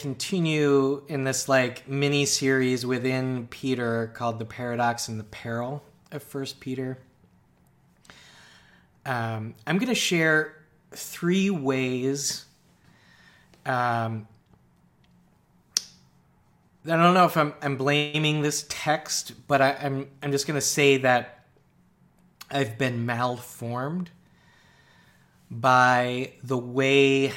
continue in this like mini series within Peter called The Paradox and the Peril of First Peter. I'm going to share 3 ways. I don't know if I'm blaming this text, but I'm just going to say that I've been malformed by the way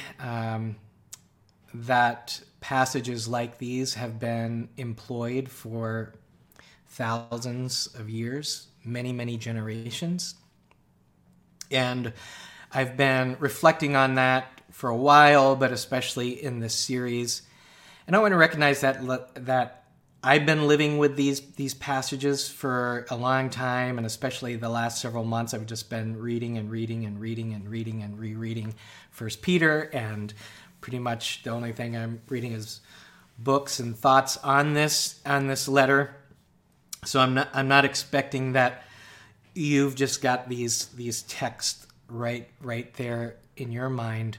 that passages like these have been employed for thousands of years, many, many generations. And I've been reflecting on that for a while, but especially in this series. And I want to recognize that I've been living with these passages for a long time, and especially the last several months, I've just been reading and rereading First Peter, and pretty much the only thing I'm reading is books and thoughts on this letter. So I'm not expecting that you've just got these texts right there in your mind.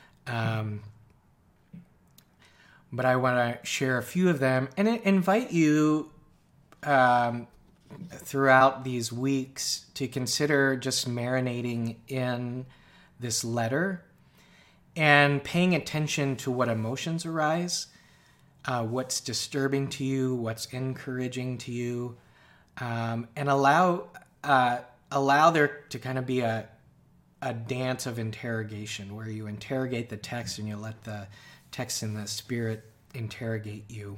But I want to share a few of them and invite you throughout these weeks to consider just marinating in this letter and paying attention to what emotions arise, what's disturbing to you, what's encouraging to you, and allow there to kind of be a dance of interrogation where you interrogate the text and you let the text in the Spirit interrogate you.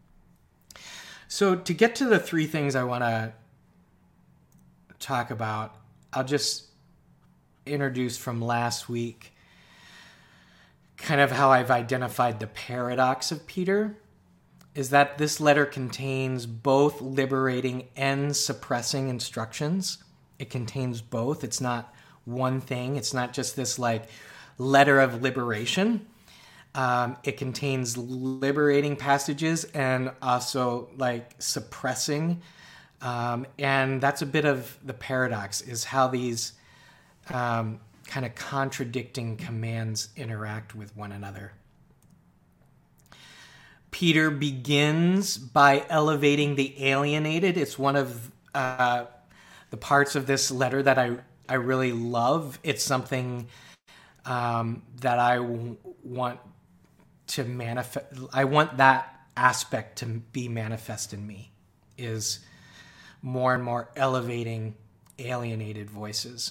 So to get to the 3 things I want to talk about, I'll just introduce from last week kind of how I've identified the paradox of Peter, is that this letter contains both liberating and suppressing instructions. It contains both. It's not one thing. It's not just this like letter of liberation. It contains liberating passages and also like suppressing. And that's a bit of the paradox, is how these kind of contradicting commands interact with one another. Peter begins by elevating the alienated. It's one of the parts of this letter that I really love. It's something that I want to manifest. I want that aspect to be manifest in me, is more and more elevating alienated voices.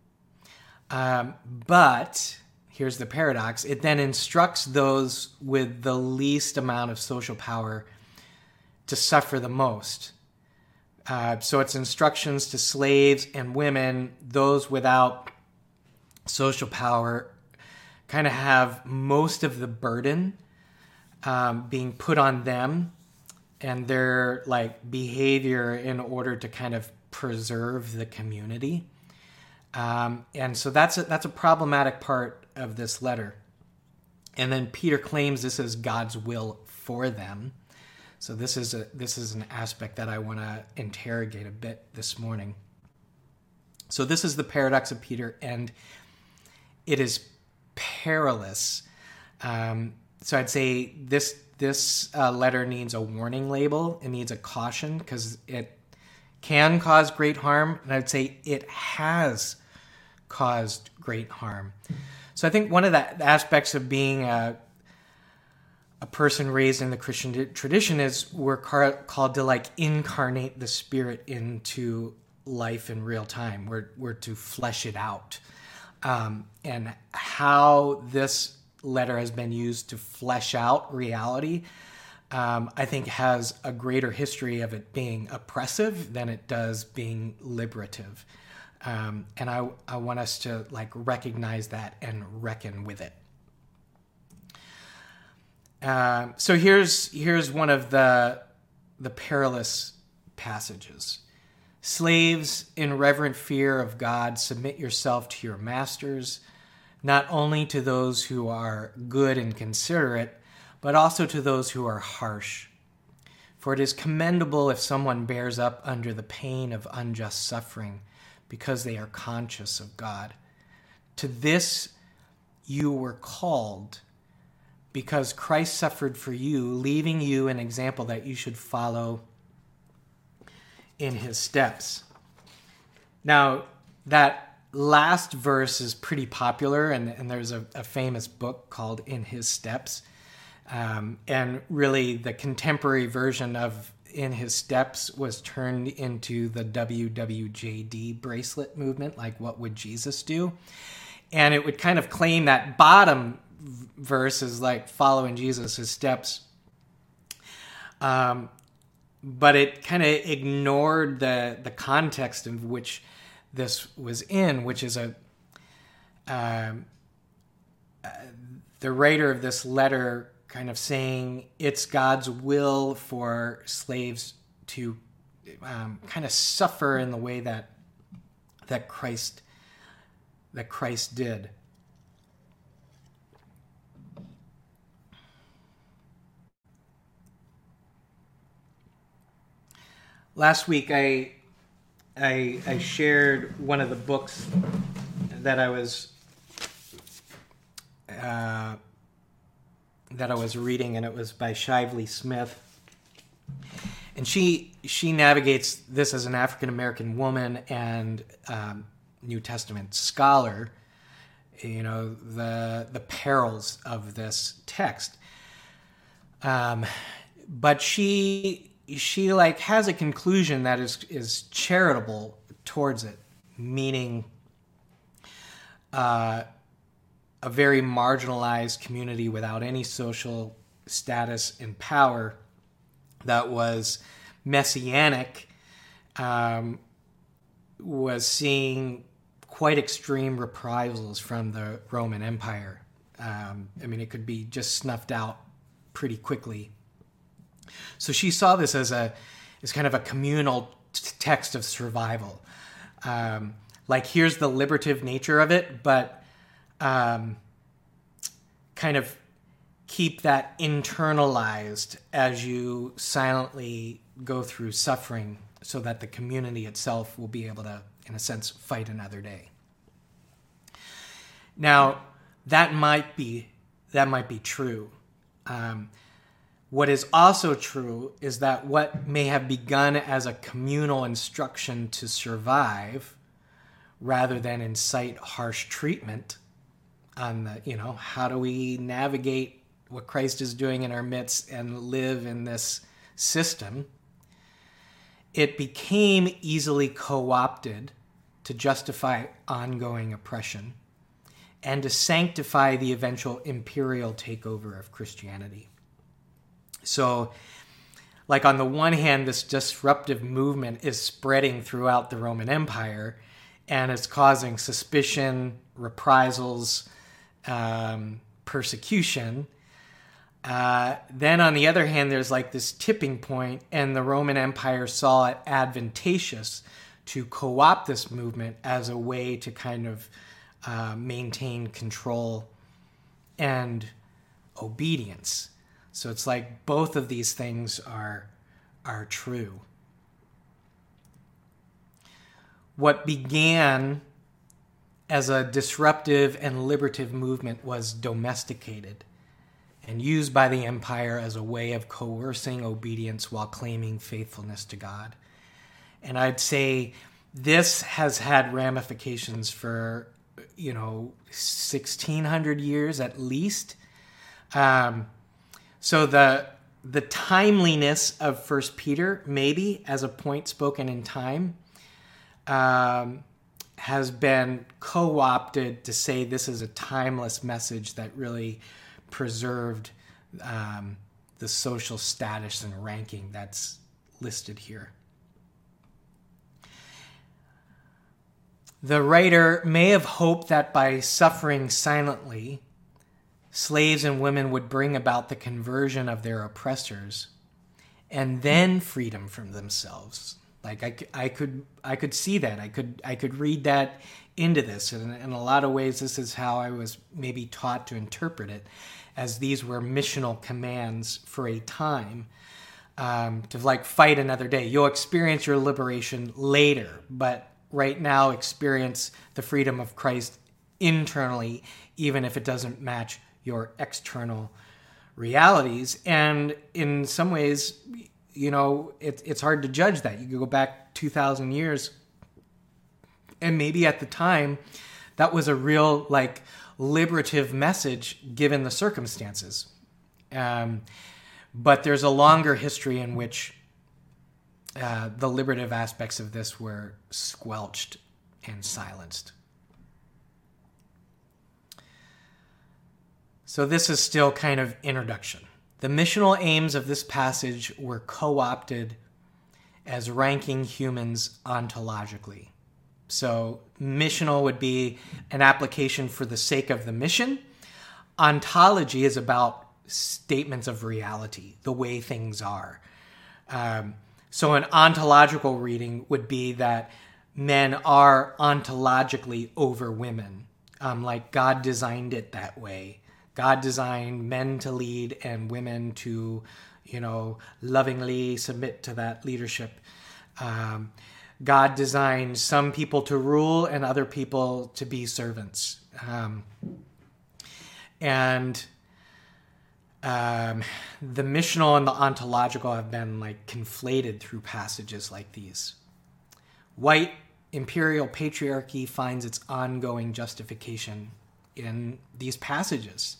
But here's the paradox. It then instructs those with the least amount of social power to suffer the most. So it's instructions to slaves and women. Those without social power kind of have most of the burden being put on them and their like behavior in order to kind of preserve the community. And so that's a problematic part of this letter. And then Peter claims this is God's will for them. So this is an aspect that I want to interrogate a bit this morning. So this is the paradox of Peter, and it is perilous. So I'd say this letter needs a warning label. It needs a caution because it can cause great harm, and I'd say it has caused great harm. So I think one of the aspects of being a person raised in the Christian tradition is we're called to like incarnate the Spirit into life in real time. We're to flesh it out. And how this letter has been used to flesh out reality, I think has a greater history of it being oppressive than it does being liberative. And I want us to like recognize that and reckon with it. So here's one of the perilous passages. Slaves, in reverent fear of God, submit yourself to your masters, not only to those who are good and considerate, but also to those who are harsh. For it is commendable if someone bears up under the pain of unjust suffering, because they are conscious of God. To this you were called, because Christ suffered for you, leaving you an example that you should follow in his steps. Now, that last verse is pretty popular, and there's a famous book called In His Steps. And really, the contemporary version of In His Steps was turned into the WWJD bracelet movement, like What Would Jesus Do? And it would kind of claim that bottom verse is like following Jesus' steps. But it kind of ignored the context in which this was in, which is the writer of this letter kind of saying it's God's will for slaves to kind of suffer in the way that Christ did. Last week, I shared one of the books that I was reading, and it was by Shively Smith. And she navigates this as an African American woman and New Testament scholar, the perils of this text. But she has a conclusion that is charitable towards it, meaning a very marginalized community without any social status and power that was messianic was seeing quite extreme reprisals from the Roman Empire. It could be just snuffed out pretty quickly. So she saw this as kind of a communal text of survival. Here's the liberative nature of it, but kind of keep that internalized as you silently go through suffering so that the community itself will be able to, in a sense, fight another day. Now, that might be true. What is also true is that what may have begun as a communal instruction to survive rather than incite harsh treatment on how do we navigate what Christ is doing in our midst and live in this system, it became easily co-opted to justify ongoing oppression and to sanctify the eventual imperial takeover of Christianity. So, on the one hand, this disruptive movement is spreading throughout the Roman Empire, and it's causing suspicion, reprisals, persecution. Then, on the other hand, there's this tipping point, and the Roman Empire saw it advantageous to co-opt this movement as a way to kind of maintain control and obedience. So it's like both of these things are true. What began as a disruptive and liberative movement was domesticated and used by the empire as a way of coercing obedience while claiming faithfulness to God. And I'd say this has had ramifications for, 1,600 years at least. So the timeliness of 1 Peter, maybe as a point spoken in time, has been co-opted to say this is a timeless message that really preserved the social status and ranking that's listed here. The writer may have hoped that by suffering silently, slaves and women would bring about the conversion of their oppressors and then freedom from themselves. I could see that. I could read that into this. And in a lot of ways, this is how I was maybe taught to interpret it, as these were missional commands for a time to fight another day. You'll experience your liberation later, but right now experience the freedom of Christ internally, even if it doesn't match your external realities. And in some ways, it's hard to judge that. You could go back 2,000 years, and maybe at the time, that was a real, liberative message given the circumstances. But there's a longer history in which the liberative aspects of this were squelched and silenced. So this is still kind of introduction. The missional aims of this passage were co-opted as ranking humans ontologically. So missional would be an application for the sake of the mission. Ontology is about statements of reality, the way things are. So an ontological reading would be that men are ontologically over women, like God designed it that way. God designed men to lead and women to, lovingly submit to that leadership. God designed some people to rule and other people to be servants. The missional and the ontological have been conflated through passages like these. White imperial patriarchy finds its ongoing justification in these passages.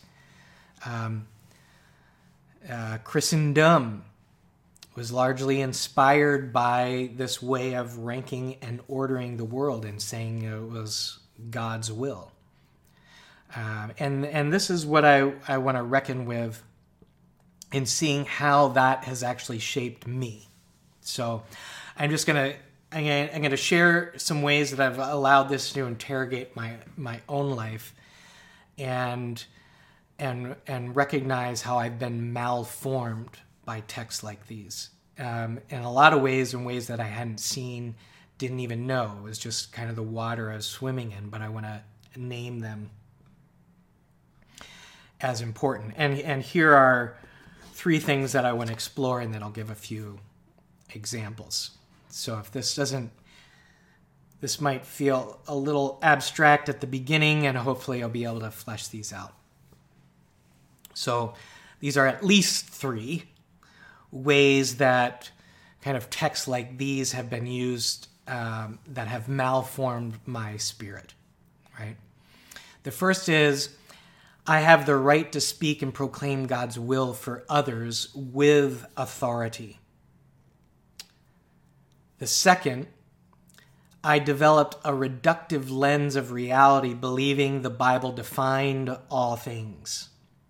Christendom was largely inspired by this way of ranking and ordering the world and saying it was God's will. And this is what I want to reckon with in seeing how that has actually shaped me. So I'm going to share some ways that I've allowed this to interrogate my own life and recognize how I've been malformed by texts like these. In a lot of ways, in ways that I hadn't seen, didn't even know. It was just kind of the water I was swimming in, but I want to name them as important. And here are 3 things that I want to explore, and then I'll give a few examples. So if this might feel a little abstract at the beginning, and hopefully I'll be able to flesh these out. So these are at least 3 ways that kind of texts like these have been used that have malformed my spirit, right? The first is, I have the right to speak and proclaim God's will for others with authority. The second, I developed a reductive lens of reality, believing the Bible defined all things.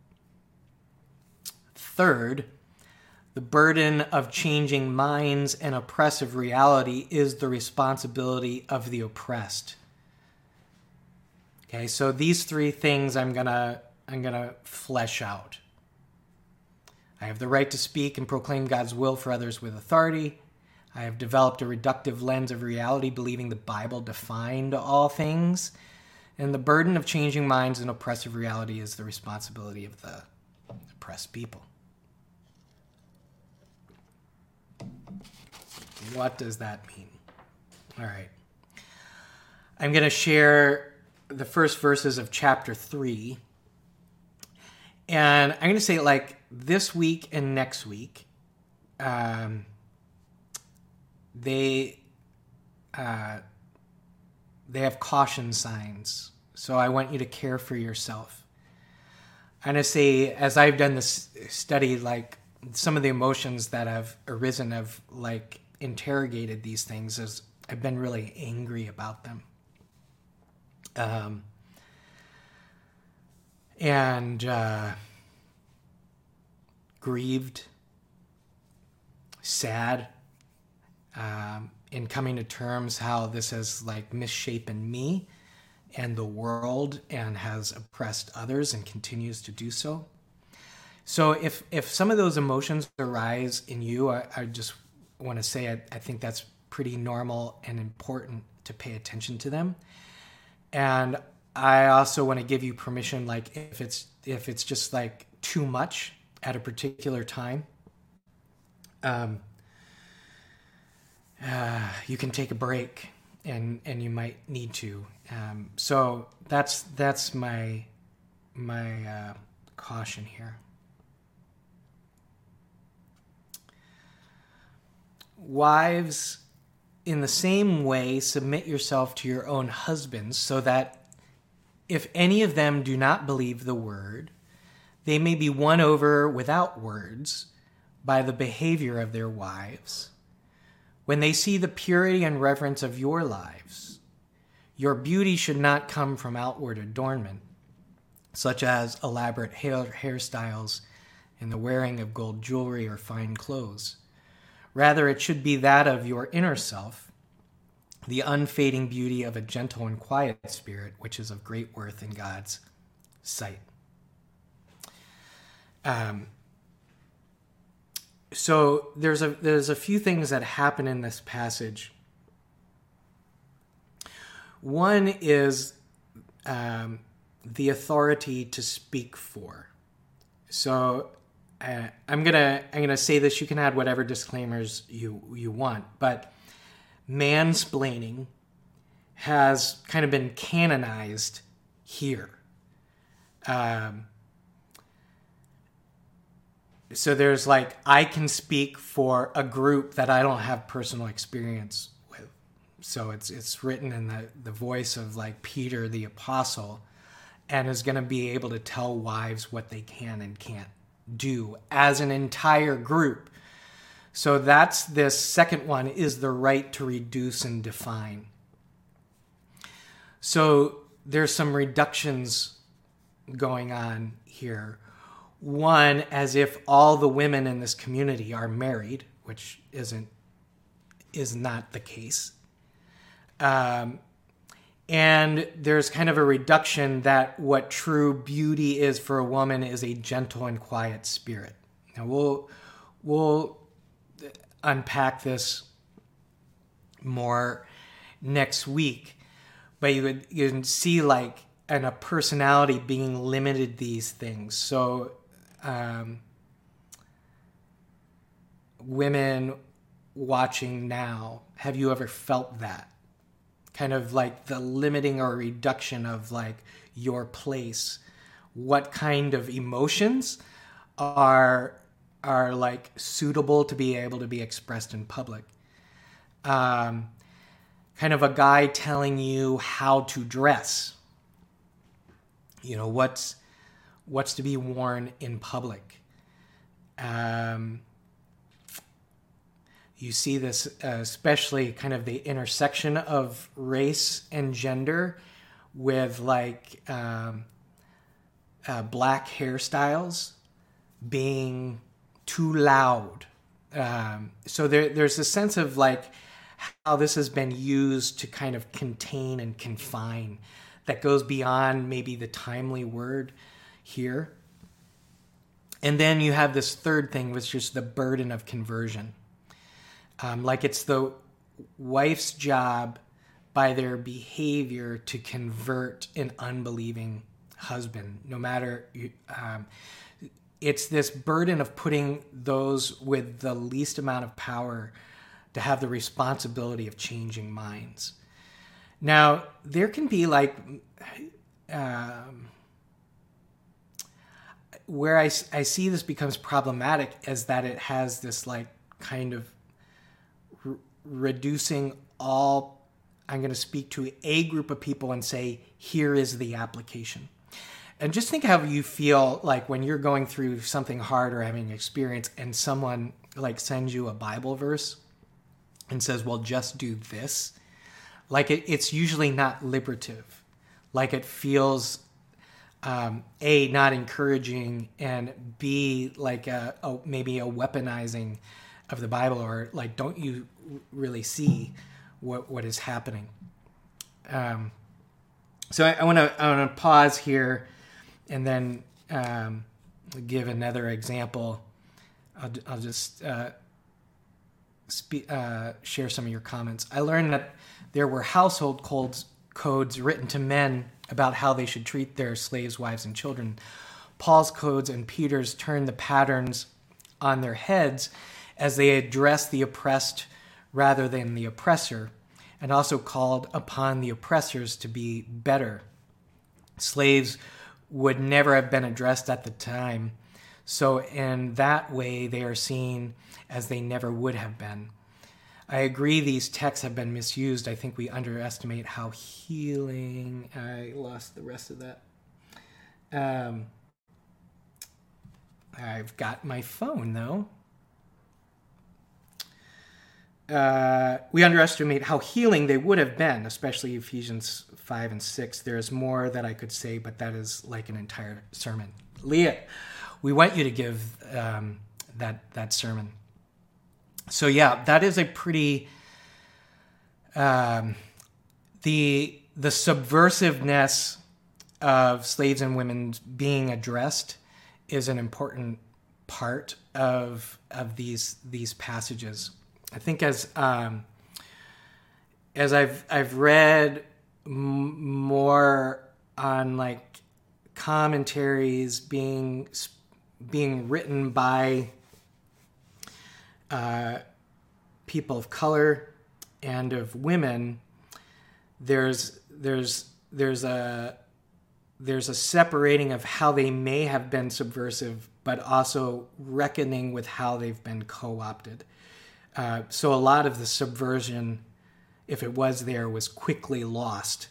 Third, the burden of changing minds and oppressive reality is the responsibility of the oppressed. Okay, so these 3 things I'm gonna flesh out. I have the right to speak and proclaim God's will for others with authority. I have developed a reductive lens of reality, believing the Bible defined all things. And the burden of changing minds and oppressive reality is the responsibility of the oppressed people. What does that mean? All right. I'm going to share the first verses of chapter 3. And I'm going to say this week and next week, they have caution signs. So I want you to care for yourself. I'm going to say, as I've done this study, some of the emotions that have arisen have interrogated these things as I've been really angry about them. Grieved, sad, in coming to terms how this has misshapen me and the world and has oppressed others and continues to do so. So if some of those emotions arise in you, I just want to say I think that's pretty normal and important to pay attention to them. And I also want to give you permission, if it's just too much at a particular time, you can take a break, and you might need to. So that's my caution here. Wives, in the same way, submit yourself to your own husbands, so that if any of them do not believe the word, they may be won over without words by the behavior of their wives. When they see the purity and reverence of your lives, your beauty should not come from outward adornment, such as elaborate hairstyles and the wearing of gold jewelry or fine clothes. Rather, it should be that of your inner self, the unfading beauty of a gentle and quiet spirit, which is of great worth in God's sight. So there's a few things that happen in this passage. One is the authority to speak for. So I'm gonna say this. You can add whatever disclaimers you want, but mansplaining has kind of been canonized here. So there's like, I can speak for a group that I don't have personal experience with. So it's written in the voice of like Peter the apostle, and is going to be able to tell wives what they can and can't do as an entire group. So that's this second one, is the right to reduce and define. So there's some reductions going on here. One, as if all the women in this community are married, which is not the case. And there's kind of a reduction that what true beauty is for a woman is a gentle and quiet spirit. Now we'll unpack this more next week, but you can see like a personality being limited these things. So women watching now, have you ever felt that? Kind of like the limiting or reduction of like your place. What kind of emotions are like suitable to be able to be expressed in public? Kind of a guy telling you how to dress. You know, what's to be worn in public. You see this especially kind of the intersection of race and gender with like black hairstyles being too loud. So there's a sense of like how this has been used to kind of contain and confine that goes beyond maybe the timely word here. And then you have this third thing, which is the burden of conversion. Like it's the wife's job by their behavior to convert an unbelieving husband, no matter, it's this burden of putting those with the least amount of power to have the responsibility of changing minds. Now, there can be like, where I see this becomes problematic is that it has this like kind of reducing all, I'm going to speak to a group of people and say, here is the application. And just think how you feel like when you're going through something hard or having experience and someone like sends you a Bible verse and says, well, just do this. Like it's usually not liberative. Like it feels, A, not encouraging, and B, like maybe a weaponizing of the Bible, or like, don't you really see what is happening? So I want to pause here and then give another example. I'll just share some of your comments. I learned that there were household codes written to men about how they should treat their slaves, wives, and children. Paul's codes and Peter's turned the patterns on their heads as they addressed the oppressed rather than the oppressor, and also called upon the oppressors to be better. Slaves would never have been addressed at the time, so in that way they are seen as they never would have been. I agree these texts have been misused. I think we underestimate how healing... I lost the rest of that. I've got my phone, though. We underestimate how healing they would have been, especially Ephesians 5 and 6. There's more that I could say, but that is like an entire sermon. Leah, we want you to give that sermon. So yeah, that is a pretty... the subversiveness of slaves and women being addressed is an important part of these passages. I think as I've read more on like commentaries being written by people of color and of women, there's a separating of how they may have been subversive, but also reckoning with how they've been co-opted. So a lot of the subversion, if it was there, was quickly lost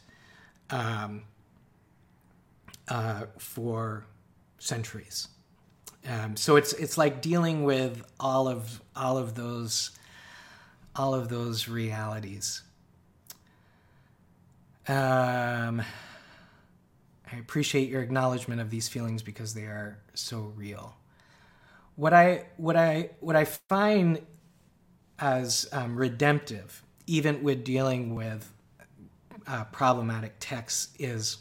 for centuries. So it's like dealing with all of those realities. I appreciate your acknowledgement of these feelings because they are so real. What I find as redemptive, even with dealing with problematic texts, is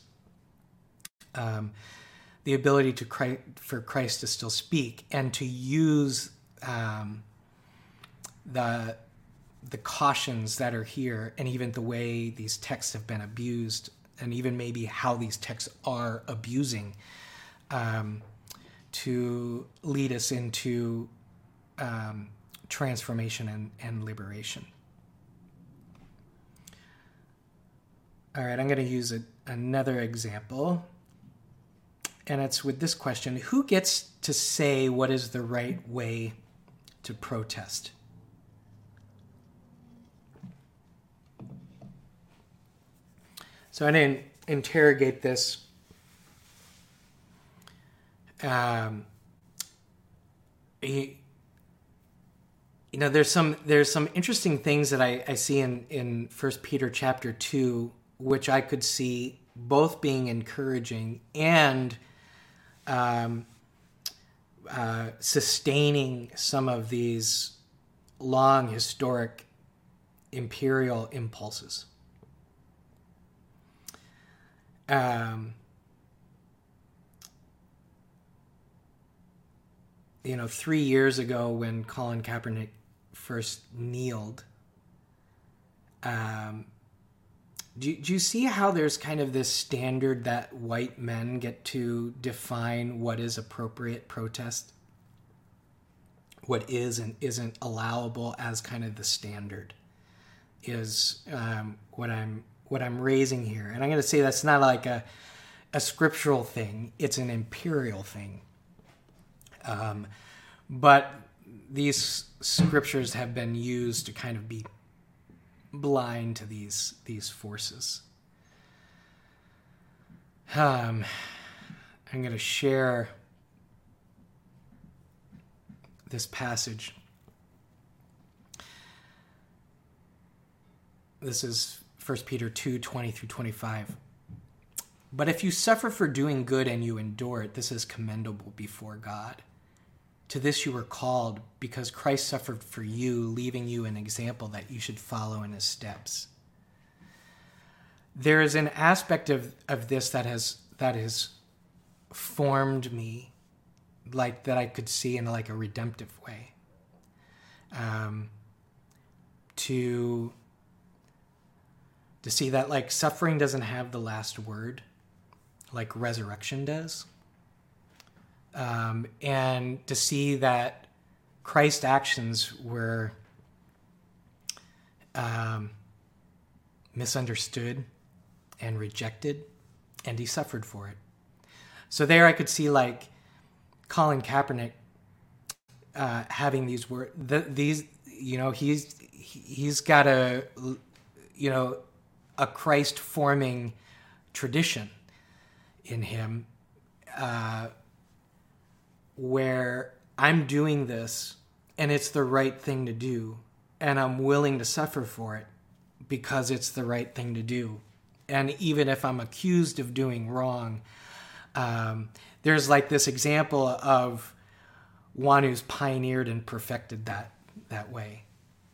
the ability for Christ to still speak and to use the cautions that are here, and even the way these texts have been abused, and even maybe how these texts are abusing, to lead us into transformation and liberation. All right, I'm going to use another example, and it's with this question: who gets to say what is the right way to protest? So I didn't interrogate this. There's some interesting things that I see in 1 Peter chapter 2, which I could see both being encouraging and sustaining some of these long historic imperial impulses. 3 years ago when Colin Kaepernick first kneeled, do you see how there's kind of this standard that white men get to define what is appropriate protest? What is and isn't allowable as kind of the standard is what I'm raising here. And I'm going to say that's not like a scriptural thing. It's an imperial thing. But these scriptures have been used to kind of be blind to these forces. I'm going to share this passage. This is 1 Peter 2:20 through 25. But if you suffer for doing good and you endure it, this is commendable before God. To this you were called, because Christ suffered for you, leaving you an example that you should follow in his steps. There is an aspect of this that has formed me, like that I could see in like a redemptive way. To see that like suffering doesn't have the last word, like resurrection does. And to see that Christ's actions were misunderstood and rejected, and he suffered for it. So there I could see like Colin Kaepernick having these words. he's got a Christ forming tradition in him, where I'm doing this and it's the right thing to do, and I'm willing to suffer for it because it's the right thing to do. And even if I'm accused of doing wrong, there's like this example of one who's pioneered and perfected that way.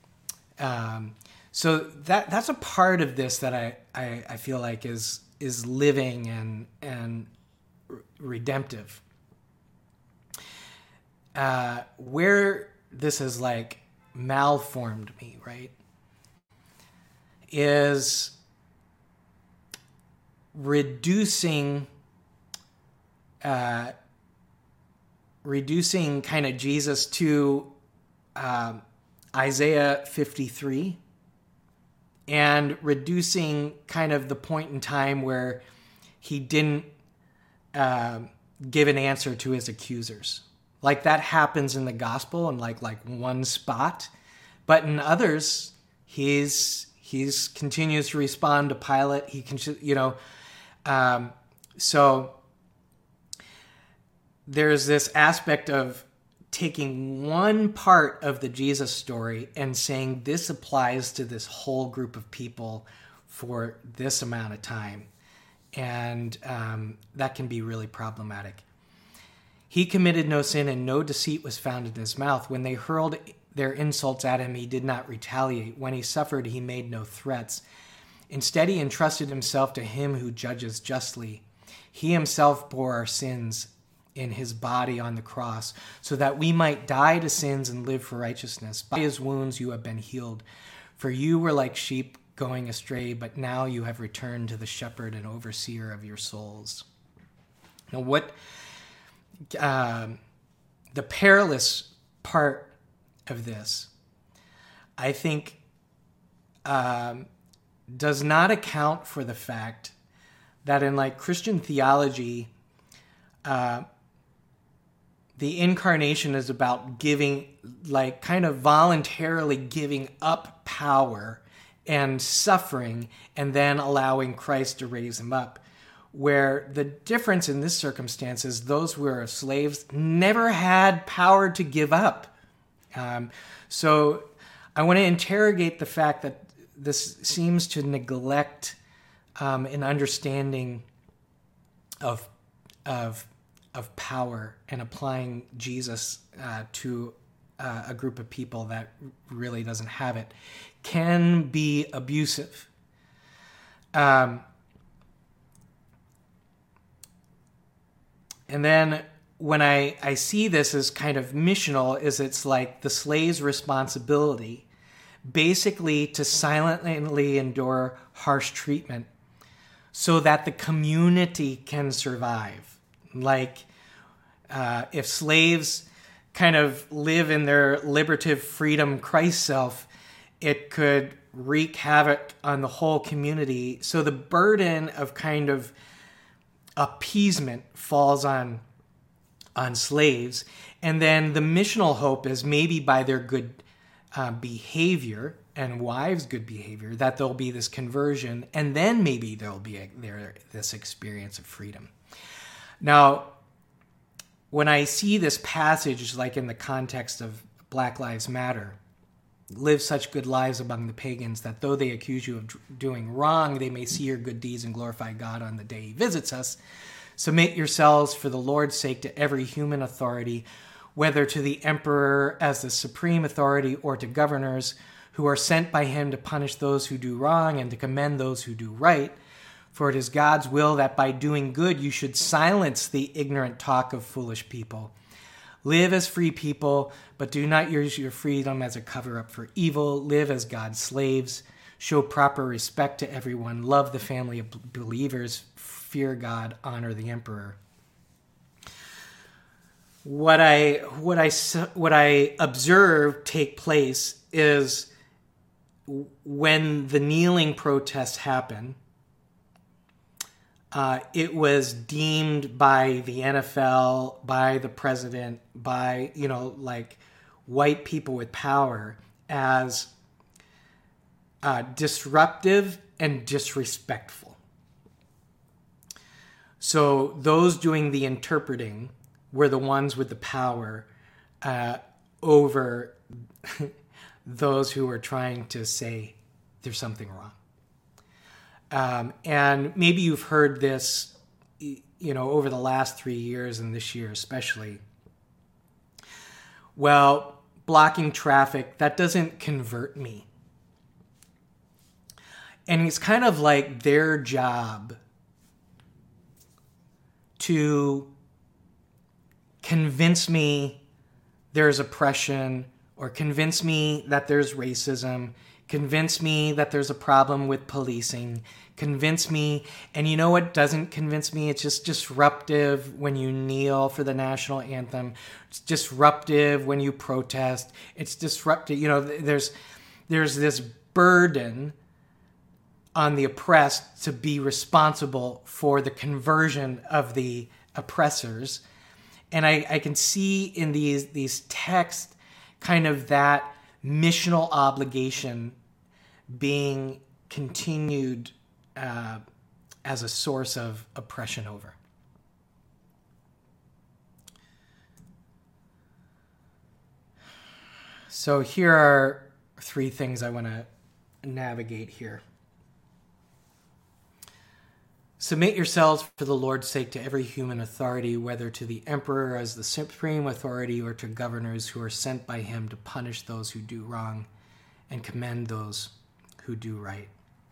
So that's a part of this that I feel like is living and redemptive. Where this has like malformed me, right, is reducing kind of Jesus to Isaiah 53, and reducing kind of the point in time where he didn't give an answer to his accusers. Like that happens in the gospel in like one spot, but in others, he's continues to respond to Pilate. He can, so there's this aspect of taking one part of the Jesus story and saying this applies to this whole group of people for this amount of time. And that can be really problematic. He committed no sin and no deceit was found in his mouth. When they hurled their insults at him, he did not retaliate. When he suffered, he made no threats. Instead, he entrusted himself to him who judges justly. He himself bore our sins in his body on the cross, so that we might die to sins and live for righteousness. By his wounds you have been healed. For you were like sheep going astray, but now you have returned to the shepherd and overseer of your souls. Now, what the perilous part of this, I think, does not account for the fact that in like Christian theology, the incarnation is about giving, like kind of voluntarily giving up power and suffering and then allowing Christ to raise him up. Where the difference in this circumstance is those who are slaves never had power to give up. So I want to interrogate the fact that this seems to neglect an understanding of power and applying Jesus to a group of people that really doesn't have it, can be abusive. And then when I see this as kind of missional, is it's like the slave's responsibility basically to silently endure harsh treatment so that the community can survive. Like if slaves kind of live in their liberative freedom Christ self, it could wreak havoc on the whole community. So the burden of kind of appeasement falls on slaves. And then the missional hope is maybe by their good behavior and wives' good behavior that there'll be this conversion, and then maybe there'll be this experience of freedom. Now, when I see this passage, like in the context of Black Lives Matter, live such good lives among the pagans that though they accuse you of doing wrong, they may see your good deeds and glorify God on the day he visits us. Submit yourselves for the Lord's sake to every human authority, whether to the emperor as the supreme authority or to governors who are sent by him to punish those who do wrong and to commend those who do right. For it is God's will that by doing good you should silence the ignorant talk of foolish people. Live as free people, but do not use your freedom as a cover-up for evil. Live as God's slaves. Show proper respect to everyone. Love the family of believers. Fear God. Honor the emperor. What I observe take place is when the kneeling protests happen, it was deemed by the NFL, by the president, by, like white people with power as disruptive and disrespectful. So those doing the interpreting were the ones with the power over those who were trying to say there's something wrong. And maybe you've heard this, over the last 3 years and this year especially. Well, blocking traffic, that doesn't convert me. And it's kind of like their job to convince me there's oppression, or convince me that there's racism, convince me that there's a problem with policing, convince me, and you know what doesn't convince me? It's just disruptive when you kneel for the national anthem. It's disruptive when you protest. It's disruptive. There's this burden on the oppressed to be responsible for the conversion of the oppressors. And I can see in these texts kind of that missional obligation being continued as a source of oppression over. So here are 3 things I want to navigate here. Submit yourselves for the Lord's sake to every human authority, whether to the emperor as the supreme authority or to governors who are sent by him to punish those who do wrong and commend those who do right.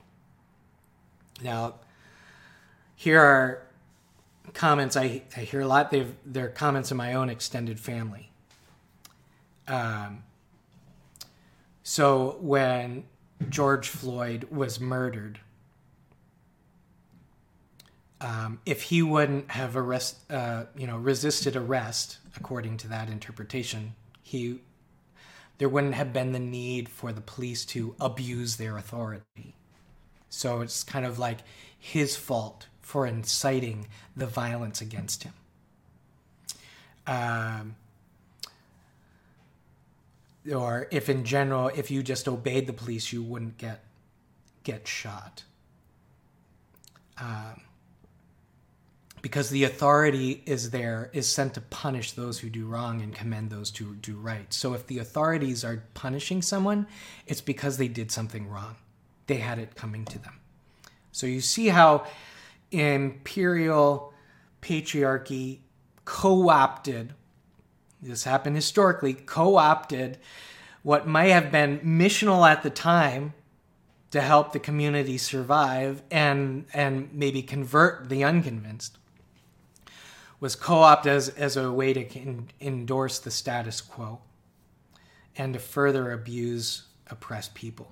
Now, here are comments I hear a lot. They're comments in my own extended family. So when George Floyd was murdered, if he wouldn't have resisted arrest, according to that interpretation, there wouldn't have been the need for the police to abuse their authority. So it's kind of like his fault for inciting the violence against him. Or if in general, if you just obeyed the police, you wouldn't get shot. Because the authority is sent to punish those who do wrong and commend those who do right. So if the authorities are punishing someone, it's because they did something wrong. They had it coming to them. So you see how imperial patriarchy co-opted, this happened historically, co-opted what might have been missional at the time to help the community survive and maybe convert the unconvinced, was co-opted as a way to endorse the status quo and to further abuse oppressed people.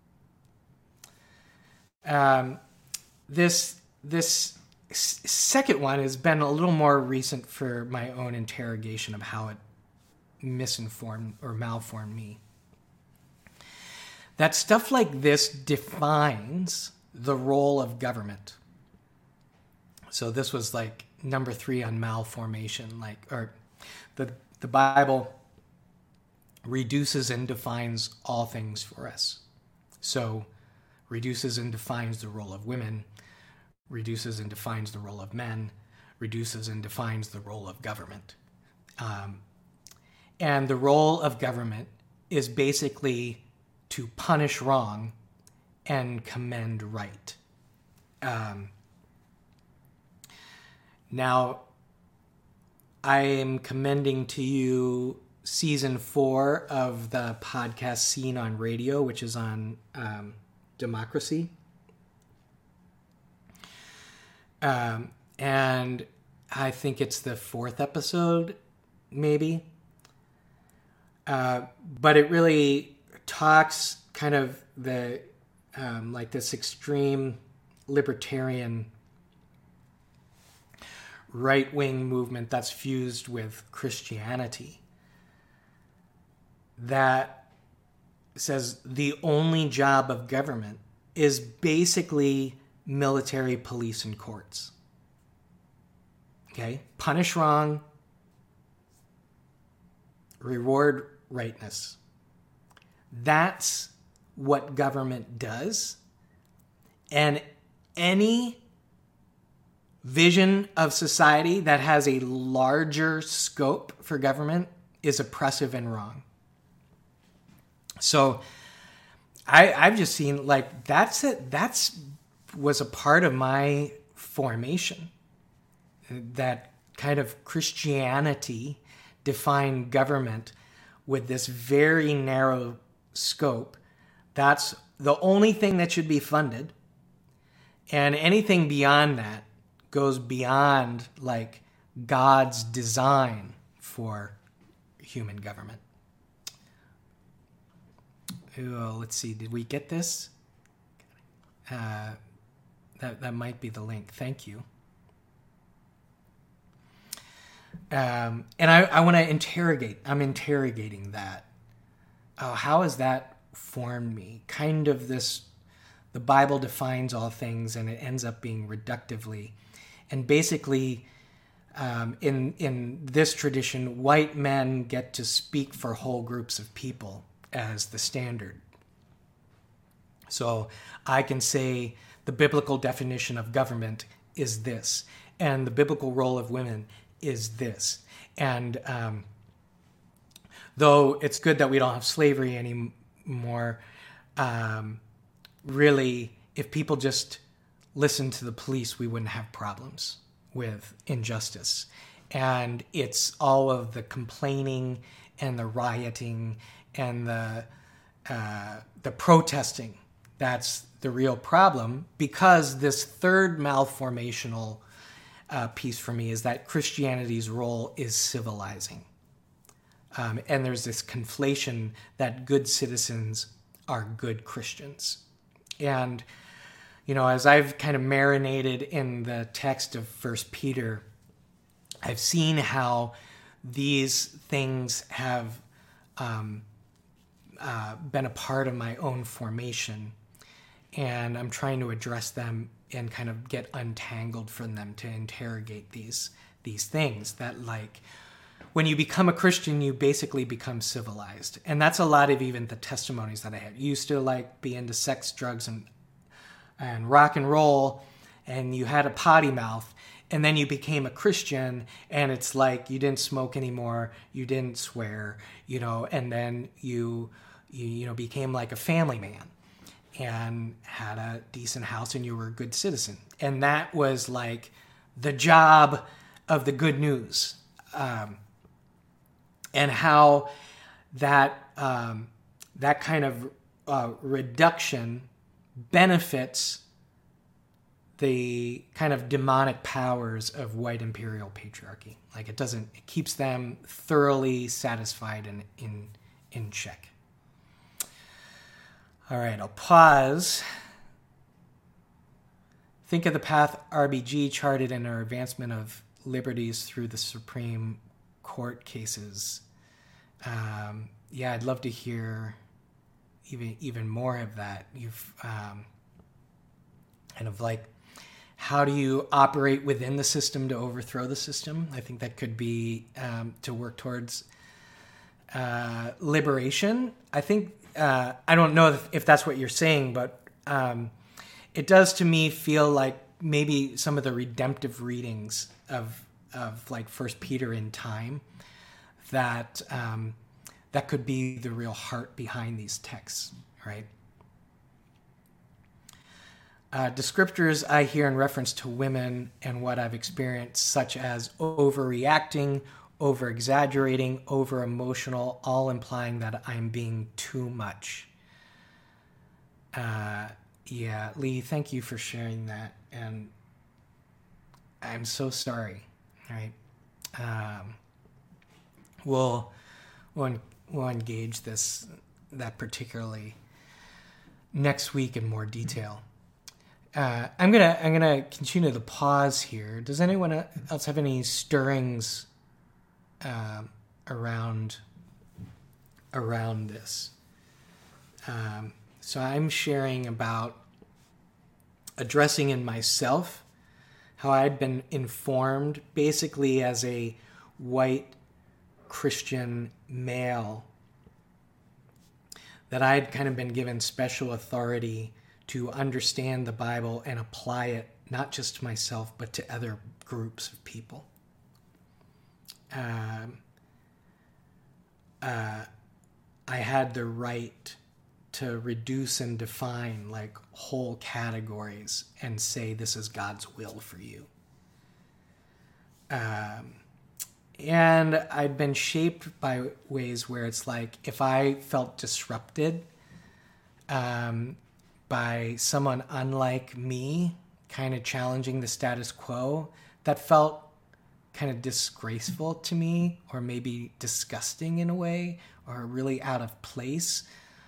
This second one has been a little more recent for my own interrogation of how it misinformed or malformed me. That stuff like this defines the role of government. So this was like number 3 on malformation, the Bible reduces and defines all things for us. So reduces and defines the role of women, reduces and defines the role of men, reduces and defines the role of government. And the role of government is basically to punish wrong and commend right. Now, I am commending to you season 4 of the podcast Scene on Radio, which is on democracy. And I think it's the 4th episode, maybe. But it really talks kind of the like this extreme libertarian right-wing movement that's fused with Christianity that says the only job of government is basically military, police, and courts. Okay? Punish wrong, reward rightness. That's what government does. And any vision of society that has a larger scope for government is oppressive and wrong. So I've just seen like that's was a part of my formation. That kind of Christianity defined government with this very narrow scope. That's the only thing that should be funded. And anything beyond that goes beyond like God's design for human government. Oh, let's see. Did we get this? That might be the link. Thank you. And I want to interrogate. I'm interrogating that. Oh, how has that formed me? Kind of this, the Bible defines all things and it ends up being reductively. And basically, in this tradition, white men get to speak for whole groups of people as the standard. So I can say the biblical definition of government is this, and the biblical role of women is this. And though it's good that we don't have slavery anymore, really, if people just listened to the police, we wouldn't have problems with injustice. And it's all of the complaining and the rioting and the protesting that's the real problem, because this third malformational piece for me is that Christianity's role is civilizing. And there's this conflation that good citizens are good Christians. And, you know, as I've kind of marinated in the text of 1 Peter, I've seen how these things have been a part of my own formation. And I'm trying to address them and kind of get untangled from them to interrogate these things that, like, when you become a Christian, you basically become civilized. And that's a lot of even the testimonies that I had. You used to like be into sex, drugs, and rock and roll, and you had a potty mouth, and then you became a Christian, and it's like you didn't smoke anymore, you didn't swear, you know, and then you became like a family man and had a decent house, and you were a good citizen. And that was like the job of the good news. And how that kind of reduction benefits the kind of demonic powers of white imperial patriarchy. Like it keeps them thoroughly satisfied and in check. All right, I'll pause. Think of the path RBG charted in our advancement of liberties through the Supreme Court cases. Yeah, I'd love to hear even more of that. You've kind of like, how do you operate within the system to overthrow the system? I think that could be to work towards liberation. I think, I don't know if that's what you're saying, but it does to me feel like maybe some of the redemptive readings of like 1 Peter in time, that could be the real heart behind these texts, right? Descriptors I hear in reference to women and what I've experienced, such as overreacting, over-exaggerating, over-emotional, all implying that I'm being too much. Yeah, Lee, thank you for sharing that, and I'm so sorry, right? We'll engage that particularly next week in more detail. I'm gonna continue the pause here. Does anyone else have any stirrings around this? So I'm sharing about addressing in myself how I'd been informed basically as a white Christian male that I'd kind of been given special authority to understand the Bible and apply it not just to myself, but to other groups of people. I had the right to reduce and define like whole categories and say this is God's will for you. And I'd been shaped by ways where it's like if I felt disrupted by someone unlike me kind of challenging the status quo, that felt kind of disgraceful to me, or maybe disgusting in a way, or really out of place.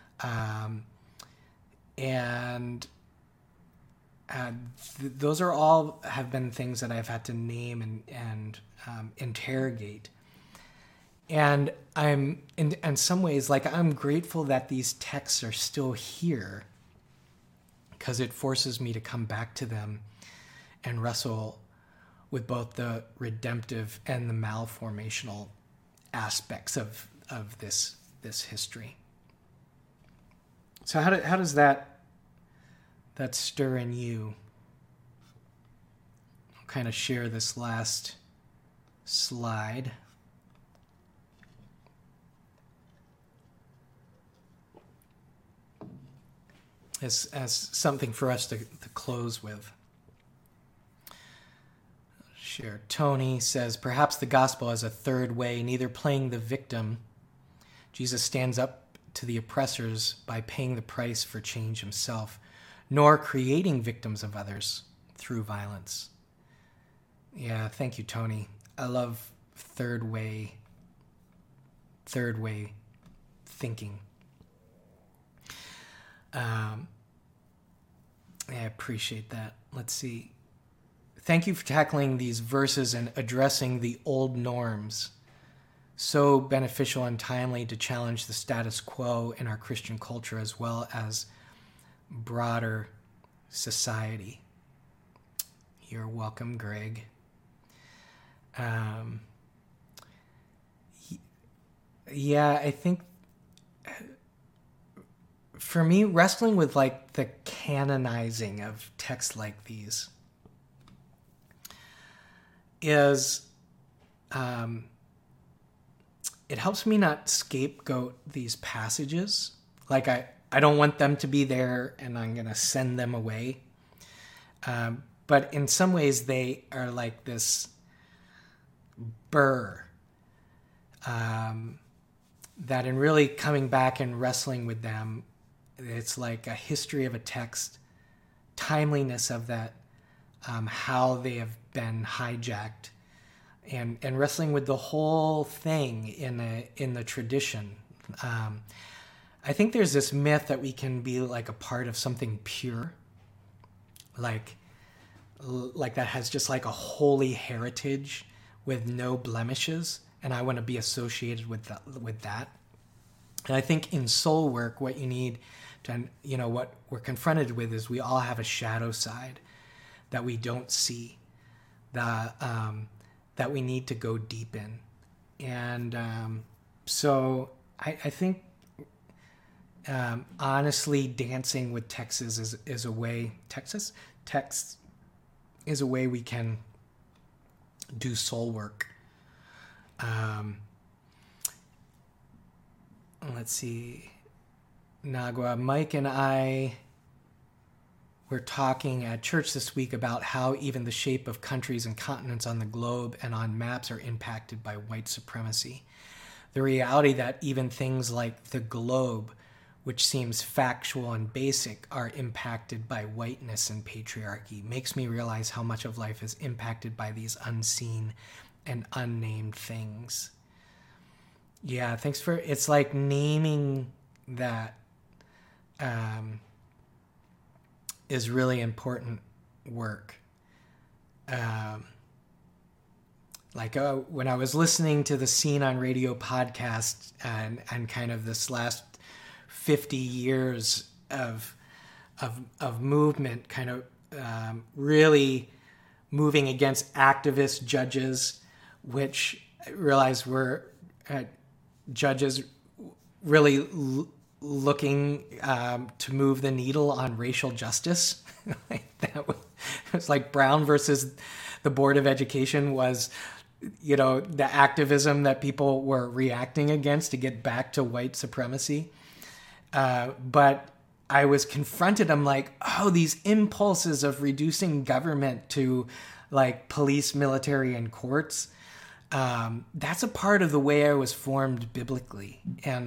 Those are all have been things that I've had to name and interrogate. And I'm in some ways, like, I'm grateful that these texts are still here, because it forces me to come back to them and wrestle with both the redemptive and the malformational aspects of this history. So how does that stir in you? I'll kind of share this last slide. As something for us to close with. Share. Tony says, perhaps the gospel as a third way, neither playing the victim. Jesus stands up to the oppressors by paying the price for change himself, nor creating victims of others through violence. Yeah, thank you, Tony. I love third way thinking. I appreciate that. Let's see. Thank you for tackling these verses and addressing the old norms. So beneficial and timely to challenge the status quo in our Christian culture as well as broader society. You're welcome, Greg. Yeah, I think for me, wrestling with like the canonizing of texts like these is, it helps me not scapegoat these passages. Like I don't want them to be there and I'm going to send them away. But in some ways they are like this burr, that in really coming back and wrestling with them, it's like a history of a text, timeliness of that, how they have been hijacked, and wrestling with the whole thing in the tradition. I think there's this myth that we can be like a part of something pure, like that has just like a holy heritage with no blemishes, and I want to be associated with that. And I think in soul work, what you need to, what we're confronted with is we all have a shadow side that we don't see, that we need to go deep in. And so I think honestly, dancing with texts is a way. Texts is a way we can do soul work. Let's see. Nagua, Mike and I were talking at church this week about how even the shape of countries and continents on the globe and on maps are impacted by white supremacy. The reality that even things like the globe, which seems factual and basic, are impacted by whiteness and patriarchy, makes me realize how much of life is impacted by these unseen and unnamed things. Yeah, thanks for, it's like naming that is really important work. When I was listening to the Scene on Radio podcast and kind of this last 50 years of movement, kind of really moving against activist judges, which I realized were judges really looking to move the needle on racial justice. It was like Brown versus the Board of Education was, the activism that people were reacting against to get back to white supremacy. But I was confronted. I'm like, oh, these impulses of reducing government to like police, military, and courts. That's a part of the way I was formed biblically. And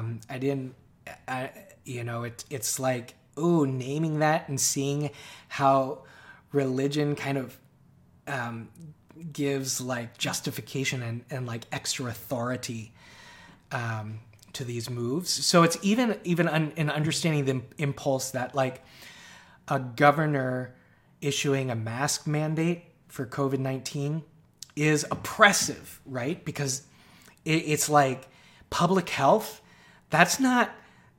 it's like, naming that and seeing how religion kind of gives like justification and like extra authority to these moves. So it's even in understanding the impulse that like a governor issuing a mask mandate for COVID-19 is oppressive, right? Because it's like public health. That's not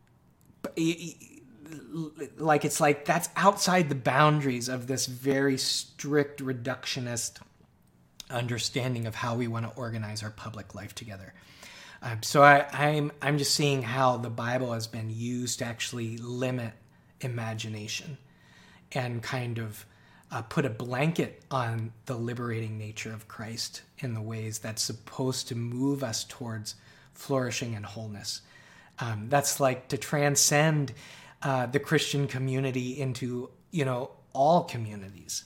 like, it's like that's outside the boundaries of this very strict reductionist understanding of how we want to organize our public life together. So I'm just seeing how the Bible has been used to actually limit imagination and kind of put a blanket on the liberating nature of Christ in the ways that's supposed to move us towards flourishing and wholeness. That's like to transcend the Christian community into, all communities.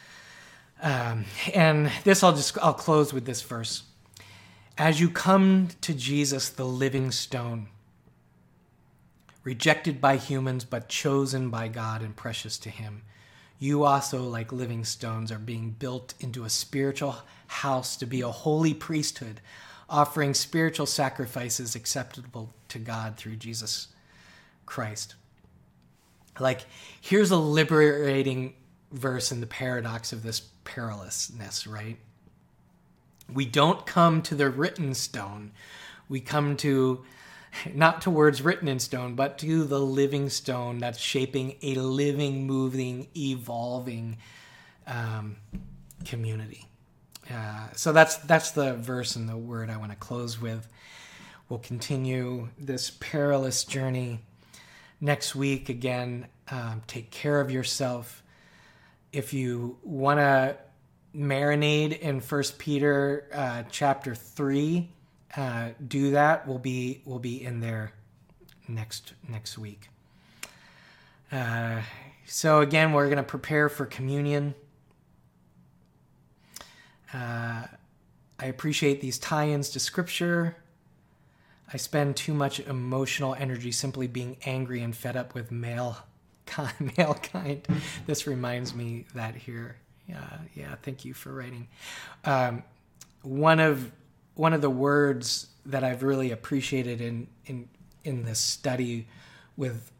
And this, I'll close with this verse. As you come to Jesus, the living stone, rejected by humans, but chosen by God and precious to him, you also, like living stones, are being built into a spiritual house to be a holy priesthood, offering spiritual sacrifices acceptable to God through Jesus Christ. Like, here's a liberating verse in the paradox of this perilousness, right? We don't come to the written stone. We come to, not to words written in stone, but to the living stone that's shaping a living, moving, evolving community. So that's the verse and the word I want to close with. We'll continue this perilous journey next week. Again, take care of yourself. If you want to marinate in 1 Peter chapter 3, do that. We'll be in there next week. So again, we're going to prepare for communion. I appreciate these tie-ins to Scripture. I spend too much emotional energy simply being angry and fed up with male kind. This reminds me that here. Yeah. Thank you for writing. One of the words that I've really appreciated in this study with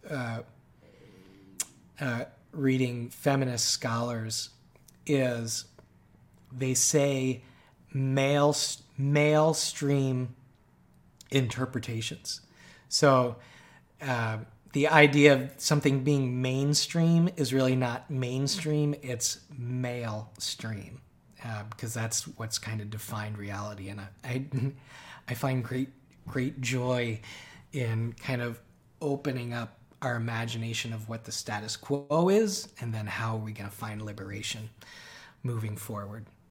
reading feminist scholars is they say male stream interpretations. So the idea of something being mainstream is really not mainstream, it's male stream, because that's what's kind of defined reality. And I find great joy in kind of opening up our imagination of what the status quo is, and then how are we going to find liberation moving forward.